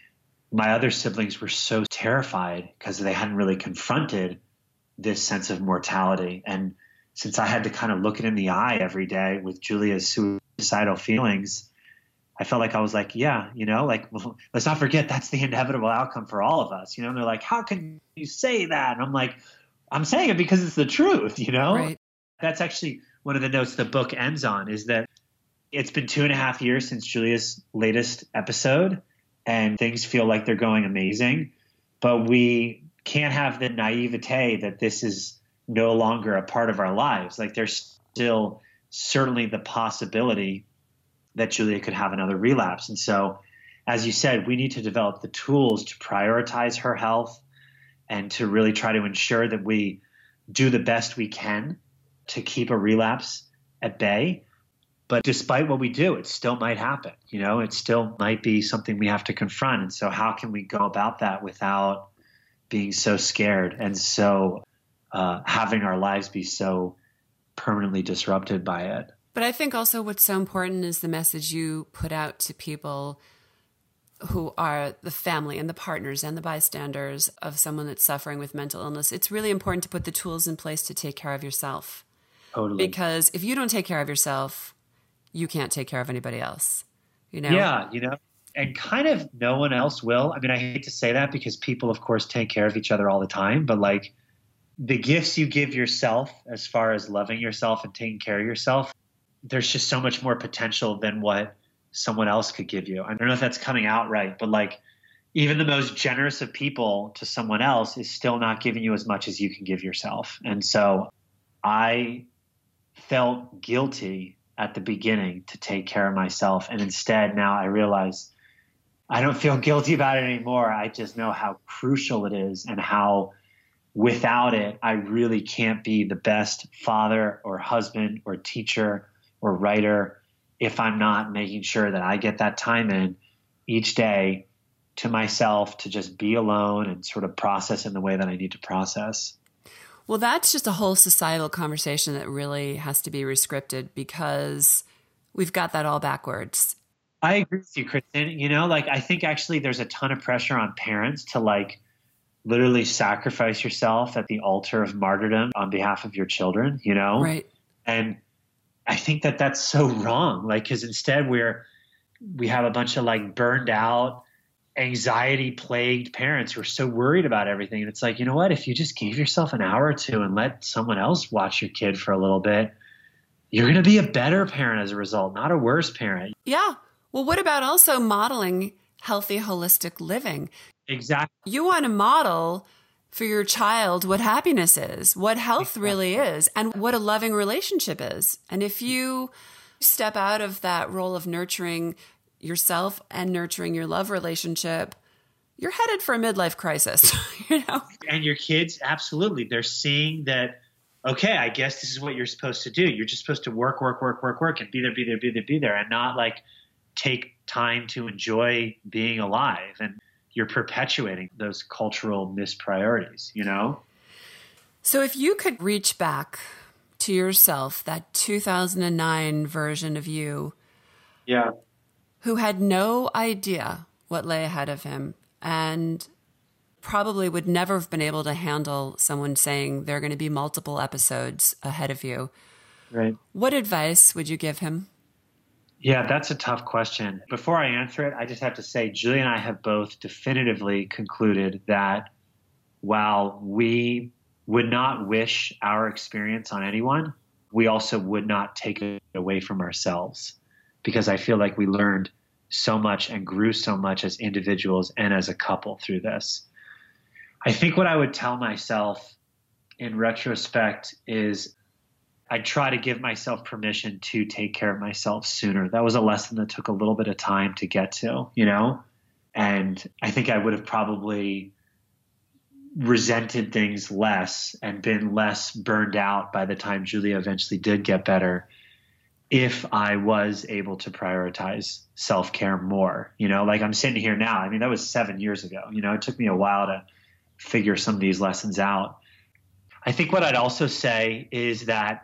my other siblings were so terrified because they hadn't really confronted this sense of mortality. And since I had to kind of look it in the eye every day with Julia's suicidal feelings, I felt like I was like, yeah, you know, like, well, let's not forget that's the inevitable outcome for all of us, you know, and they're like, how can you say that? And I'm like, I'm saying it because it's the truth, you know, Right. That's actually one of the notes the book ends on, is that it's been two and a half years since Julia's latest episode, and things feel like they're going amazing, but we can't have the naivete that this is no longer a part of our lives. Like, there's still certainly the possibility that Julia could have another relapse. And so, as you said, we need to develop the tools to prioritize her health and to really try to ensure that we do the best we can to keep a relapse at bay. But despite what we do, it still might happen. You know, it still might be something we have to confront. And so how can we go about that without being so scared and so uh, having our lives be so permanently disrupted by it? But I think also what's so important is the message you put out to people who are the family and the partners and the bystanders of someone that's suffering with mental illness. It's really important to put the tools in place to take care of yourself. Totally. Because if you don't take care of yourself, you can't take care of anybody else, you know? Yeah, you know, and kind of no one else will. I mean, I hate to say that because people, of course, take care of each other all the time, but like the gifts you give yourself as far as loving yourself and taking care of yourself, there's just so much more potential than what someone else could give you. I don't know if that's coming out right, but like even the most generous of people to someone else is still not giving you as much as you can give yourself. And so I felt guilty at the beginning to take care of myself. And instead, now I realize I don't feel guilty about it anymore. I just know how crucial it is and how without it, I really can't be the best father or husband or teacher or writer if I'm not making sure that I get that time in each day to myself to just be alone and sort of process in the way that I need to process. Well, that's just a whole societal conversation that really has to be rescripted because we've got that all backwards. I agree with you, Kristen. You know, like I think actually there's a ton of pressure on parents to like literally sacrifice yourself at the altar of martyrdom on behalf of your children, you know? Right. And I think that that's so wrong. Like, cause instead we're, we have a bunch of like burned out, anxiety plagued parents who are so worried about everything. And it's like, you know what, if you just gave yourself an hour or two and let someone else watch your kid for a little bit, you're going to be a better parent as a result, not a worse parent. Yeah. Well, what about also modeling healthy, holistic living? Exactly. You want to model for your child what happiness is, what health exactly. really is, and what a loving relationship is. And if you step out of that role of nurturing yourself and nurturing your love relationship, you're headed for a midlife crisis, you know? And your kids, absolutely. They're seeing that, okay, I guess this is what you're supposed to do. You're just supposed to work, work, work, work, work, and be there, be there, be there, be there, and not like take time to enjoy being alive. And you're perpetuating those cultural mispriorities, you know? So if you could reach back to yourself, that two thousand nine version of you, yeah, who had no idea what lay ahead of him and probably would never have been able to handle someone saying there are going to be multiple episodes ahead of you. Right. What advice would you give him? Yeah, that's a tough question. Before I answer it, I just have to say, Julia and I have both definitively concluded that while we would not wish our experience on anyone, we also would not take it away from ourselves, because I feel like we learned so much and grew so much as individuals and as a couple through this. I think what I would tell myself in retrospect is I'd try to give myself permission to take care of myself sooner. That was a lesson that took a little bit of time to get to, you know? And I think I would have probably resented things less and been less burned out by the time Julia eventually did get better if I was able to prioritize self-care more. You know, like I'm sitting here now. I mean, that was seven years ago. You know, it took me a while to figure some of these lessons out. I think what I'd also say is that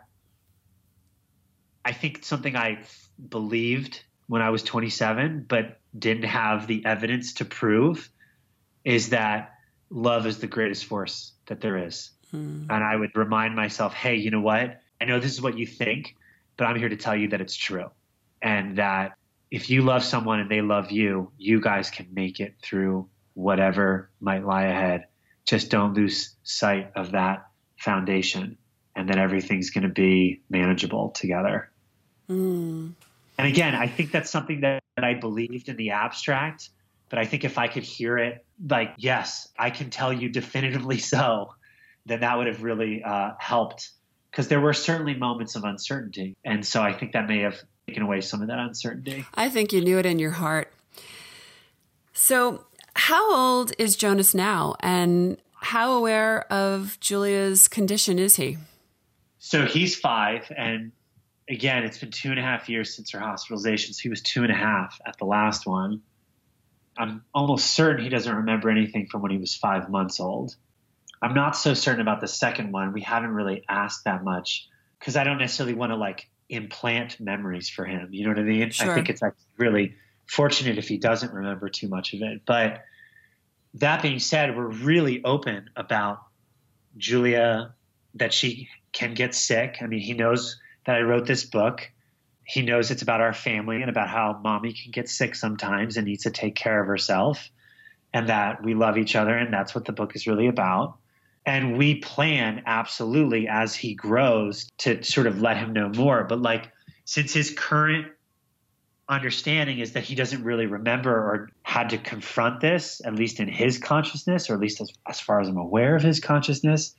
I think something I believed when I was twenty-seven, but didn't have the evidence to prove, is that love is the greatest force that there is. Hmm. And I would remind myself, hey, you know what? I know this is what you think, but I'm here to tell you that it's true. And that if you love someone and they love you, you guys can make it through whatever might lie ahead. Just don't lose sight of that foundation, and then everything's going to be manageable together. Mm. And again, I think that's something that, that I believed in the abstract, but I think if I could hear it, like, yes, I can tell you definitively so, then that would have really uh, helped, because there were certainly moments of uncertainty. And so I think that may have taken away some of that uncertainty. I think you knew it in your heart. So how old is Jonas now, and how aware of Julia's condition is he? So he's five, and again, it's been two and a half years since her hospitalization. So he was two and a half at the last one. I'm almost certain he doesn't remember anything from when he was five months old. I'm not so certain about the second one. We haven't really asked that much because I don't necessarily want to like implant memories for him. You know what I mean? Sure. I think it's actually really fortunate if he doesn't remember too much of it. But that being said, we're really open about Julia, that she can get sick. I mean, he knows that I wrote this book. He knows it's about our family and about how mommy can get sick sometimes and needs to take care of herself, and that we love each other. And that's what the book is really about. And we plan absolutely as he grows to sort of let him know more. But like, since his current understanding is that he doesn't really remember or had to confront this, at least in his consciousness, or at least as, as far as I'm aware of his consciousness,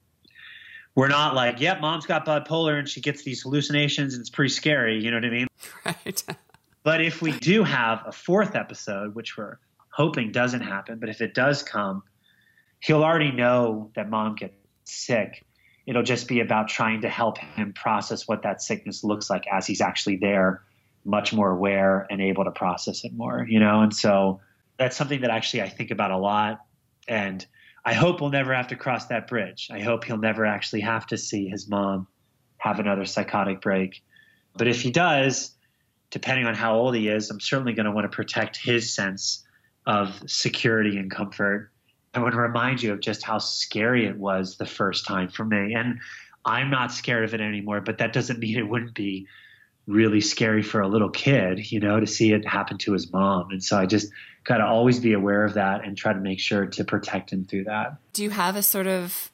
we're not like, yep, mom's got bipolar and she gets these hallucinations and it's pretty scary. You know what I mean? Right. But if we do have a fourth episode, which we're hoping doesn't happen, but if it does come, he'll already know that mom gets sick. It'll just be about trying to help him process what that sickness looks like as he's actually there, much more aware and able to process it more, you know? And so that's something that actually I think about a lot. And I hope we'll never have to cross that bridge. I hope he'll never actually have to see his mom have another psychotic break. But if he does, depending on how old he is, I'm certainly going to want to protect his sense of security and comfort. I want to remind you of just how scary it was the first time for me. And I'm not scared of it anymore, but that doesn't mean it wouldn't be really scary for a little kid, you know, to see it happen to his mom. And so I just got to always be aware of that and try to make sure to protect him through that. Do you have a sort of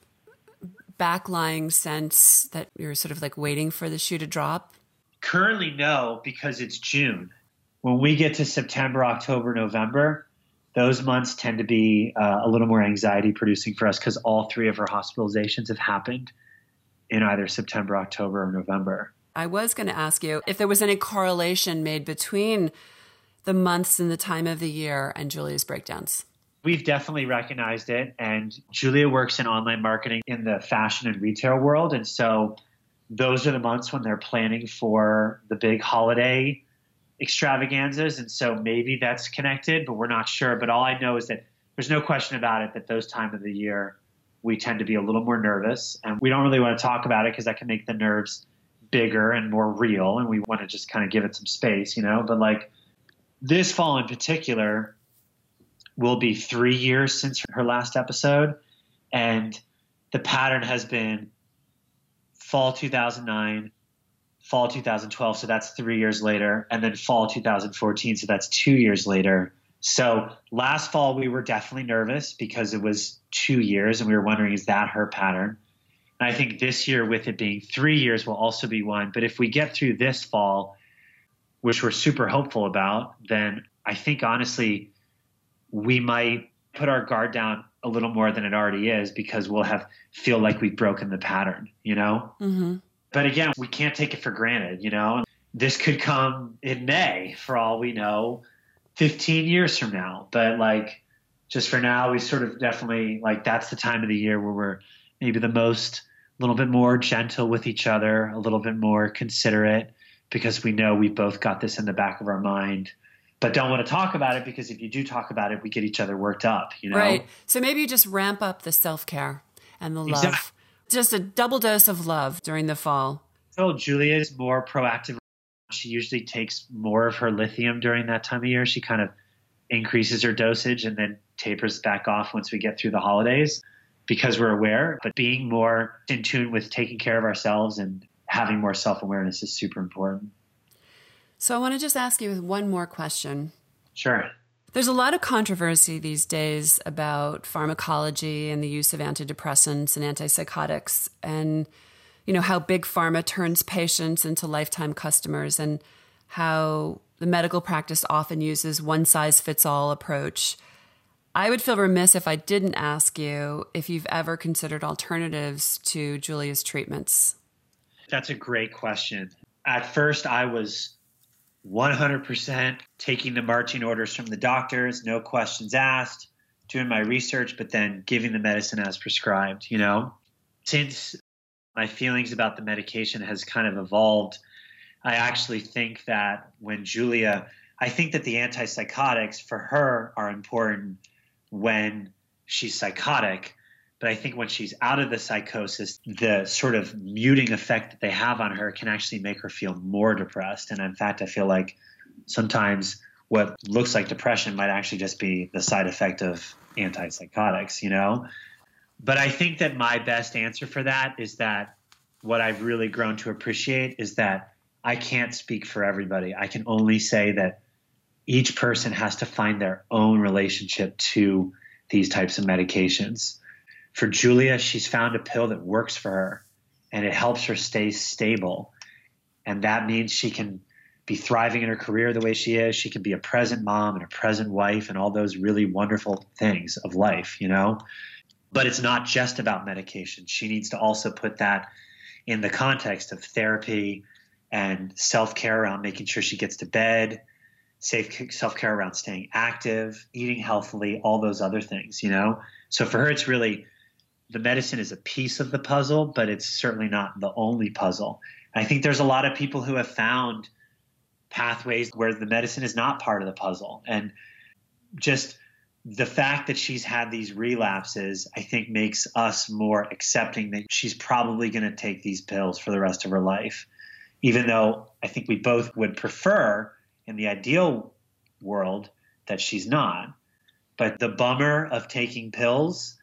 backlying sense that you're sort of like waiting for the shoe to drop? Currently, no, because it's June. When we get to September, October, November, those months tend to be uh, a little more anxiety producing for us because all three of our hospitalizations have happened in either September, October, or November. I was going to ask you if there was any correlation made between the months and the time of the year and Julia's breakdowns. We've definitely recognized it. And Julia works in online marketing in the fashion and retail world. And so those are the months when they're planning for the big holiday extravaganzas. And so maybe that's connected, but we're not sure. But all I know is that there's no question about it that those time of the year, we tend to be a little more nervous. And we don't really want to talk about it because that can make the nerves bigger and more real. And we want to just kind of give it some space, you know, but like this fall in particular will be three years since her last episode. And the pattern has been fall two thousand nine, fall two thousand twelve. So that's three years later. And then fall two thousand fourteen. So that's two years later. So last fall, we were definitely nervous because it was two years and we were wondering, is that her pattern? And I think this year, with it being three years, will also be one. But if we get through this fall, which we're super hopeful about, then I think honestly, we might put our guard down a little more than it already is because we'll have feel like we've broken the pattern, you know? Mm-hmm. But again, we can't take it for granted, you know? This could come in May for all we know, fifteen years from now. But like, just for now, we sort of definitely like, that's the time of the year where we're maybe the most, a little bit more gentle with each other, a little bit more considerate, because we know we've both got this in the back of our mind, but don't want to talk about it because if you do talk about it, we get each other worked up, you know? Right. So maybe you just ramp up the self-care and the love. Exactly. Just a double dose of love during the fall. So Julia is more proactive. She usually takes more of her lithium during that time of year. She kind of increases her dosage and then tapers back off once we get through the holidays because we're aware. But being more in tune with taking care of ourselves and having more self-awareness is super important. So I want to just ask you one more question. Sure. There's a lot of controversy these days about pharmacology and the use of antidepressants and antipsychotics, and you know how big pharma turns patients into lifetime customers, and how the medical practice often uses one-size-fits-all approach. I would feel remiss if I didn't ask you if you've ever considered alternatives to Julia's treatments. That's a great question. At first, I was one hundred percent taking the marching orders from the doctors, no questions asked, doing my research, but then giving the medicine as prescribed, you know? Since my feelings about the medication has kind of evolved, I actually think that when Julia, I think that the antipsychotics for her are important when she's psychotic. But I think when she's out of the psychosis, the sort of muting effect that they have on her can actually make her feel more depressed. And in fact, I feel like sometimes what looks like depression might actually just be the side effect of antipsychotics, you know? But I think that my best answer for that is that what I've really grown to appreciate is that I can't speak for everybody. I can only say that each person has to find their own relationship to these types of medications. For Julia, she's found a pill that works for her, and it helps her stay stable. And that means she can be thriving in her career the way she is. She can be a present mom and a present wife and all those really wonderful things of life, you know? But it's not just about medication. She needs to also put that in the context of therapy and self-care around making sure she gets to bed, safe self-care around staying active, eating healthily, all those other things, you know? So for her, it's really the medicine is a piece of the puzzle, but it's certainly not the only puzzle. I think there's a lot of people who have found pathways where the medicine is not part of the puzzle. And just the fact that she's had these relapses, I think, makes us more accepting that she's probably going to take these pills for the rest of her life, even though I think we both would prefer in the ideal world that she's not. But the bummer of taking pills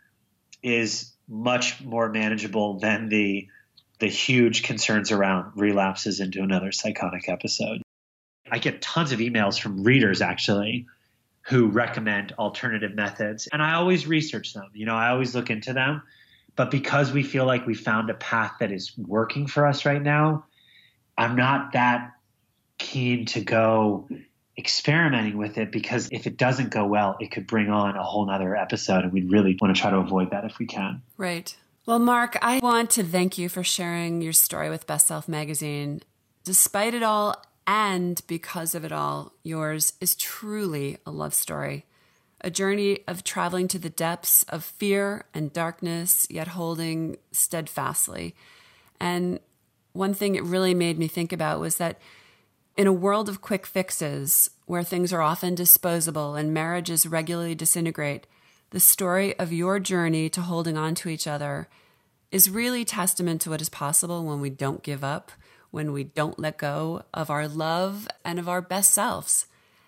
is much more manageable than the the huge concerns around relapses into another psychotic episode. I get tons of emails from readers actually who recommend alternative methods, and I always research them. You know, I always look into them. But because we feel like we found a path that is working for us right now, I'm not that keen to go experimenting with it, because if it doesn't go well, it could bring on a whole nother episode, and we'd really want to try to avoid that if we can. Right. Well, Mark, I want to thank you for sharing your story with Best Self Magazine. Despite it all, and because of it all, yours is truly a love story, a journey of traveling to the depths of fear and darkness, yet holding steadfastly. And one thing it really made me think about was that in a world of quick fixes, where things are often disposable and marriages regularly disintegrate, the story of your journey to holding on to each other is really testament to what is possible when we don't give up, when we don't let go of our love and of our best selves.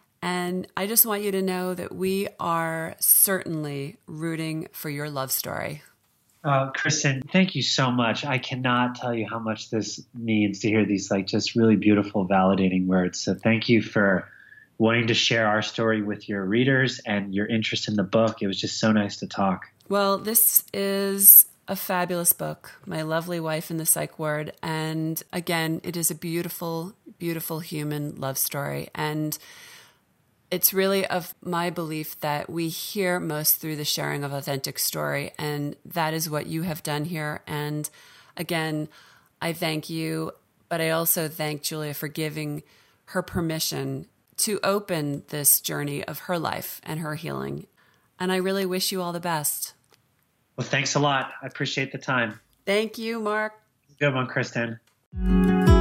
And I just want you to know that we are certainly rooting for your love story. Uh, Kristen, thank you so much. I cannot tell you how much this means to hear these like just really beautiful, validating words. So thank you for wanting to share our story with your readers and your interest in the book. It was just so nice to talk. Well, this is a fabulous book, My Lovely Wife in the Psych Ward. And again, it is a beautiful, beautiful human love story. And it's really of my belief that we hear most through the sharing of authentic story, and that is what you have done here. And again, I thank you, but I also thank Julia for giving her permission to open this journey of her life and her healing. And I really wish you all the best. Well, thanks a lot. I appreciate the time. Thank you, Mark. Good one, Kristen.